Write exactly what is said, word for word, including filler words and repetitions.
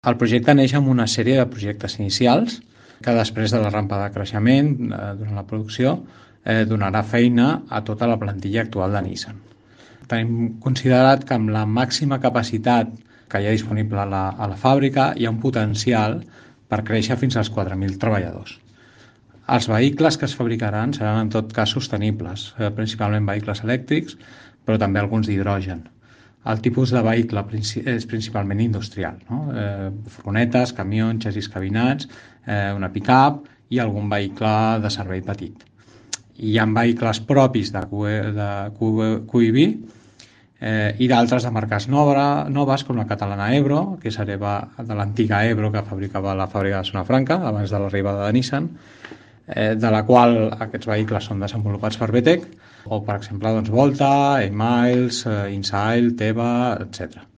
El projecte neix amb una sèrie de projectes inicials que després de la rampa de creixement eh, durant la producció eh, donarà feina a tota la plantilla actual de Nissan. Tenim considerat que amb la màxima capacitat que hi ha disponible a la, a la fàbrica hi ha un potencial per créixer fins als quatre mil treballadors. Els vehicles que es fabricaran seran en tot cas sostenibles, eh, principalment vehicles elèctrics, però també alguns d'hidrogen. El tipus de vehicle és principalment industrial, no? eh, furgonetes, camions, xassis cabinats, eh, una pick-up i algun vehicle de servei petit. Hi ha vehicles propis de Q I B eh, i d'altres de marques nova, noves, com la catalana Ebro, que s'hereva de l'antiga Ebro que fabricava la fàbrica de Zona Franca abans de l'arribada de Nissan, eh, de la qual aquests vehicles són desenvolupats per B T E C, o per exemple doncs, Volta, E-Miles, Insail, Teva, etcètera.